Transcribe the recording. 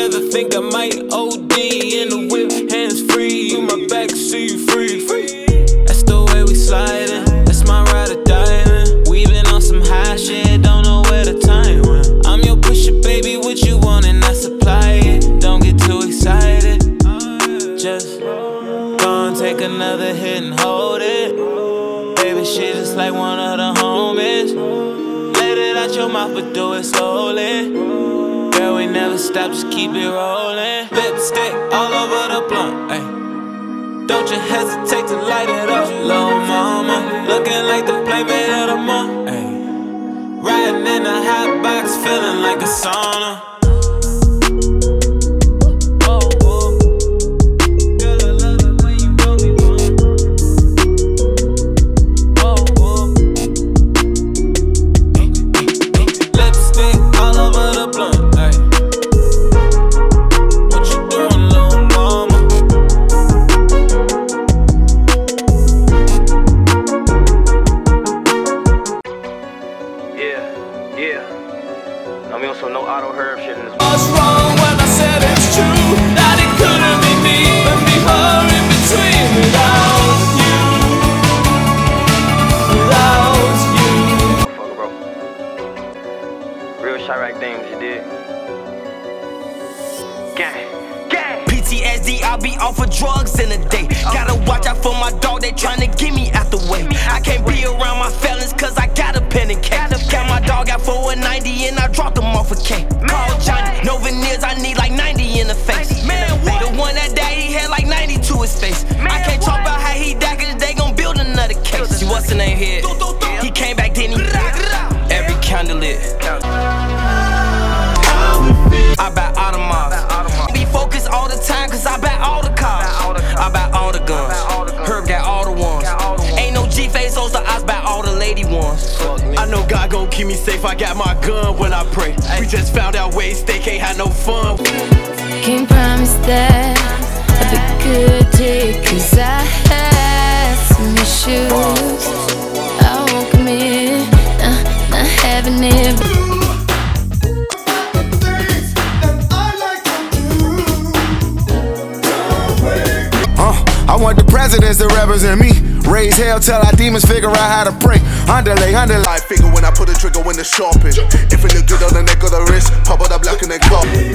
together, think I might OD. In the whip, hands free, in my back seat free. That's the way we sliding, that's my ride or die. We been on some high shit, don't know where the time went. I'm your pusher, baby, what you want and I supply it. Don't get too excited, just go and take another hit and hold it. Baby, she just like one of the homies. Let it out your mouth, but do it slowly. Girl, we never stop, just keep it rolling. Lipstick all over the blunt, ayy. Don't you hesitate to light it up, little mama. Looking like the playmate of the month, ayy. Riding in a hot box, feeling like a sauna. PTSD, I'll be off of drugs in a day. Gotta watch out for my dog, they tryna get me out the way. I can't be around my felons cause I got a pen and K. Count my dog out for a 90 and I dropped him off a K. Call Johnny, no veneers, I need like 90 in the face. Man, what? The one that died, he had like 90 to his face. I can't talk about how he died cause they gon' build another case. See what's the name here? He came back, didn't he? Every candle lit. I buy Audemars. Be focused all the time cause I buy all the cars. I buy all the guns. Herb got all the ones. Ain't no G-face, so I buy all the lady ones. I know God gon' keep me safe, I got my gun when I pray. We just found out ways they can't have no fun. Can't promise that I'll be good day cause I had some issues. I won't commit, not having it. I want the presidents to represent me. Raise hell till our demons figure out how to pray. Underlay. I figure when I put a trigger when the sharpen. If it look good on the neck or the wrist, pop it up black and then go.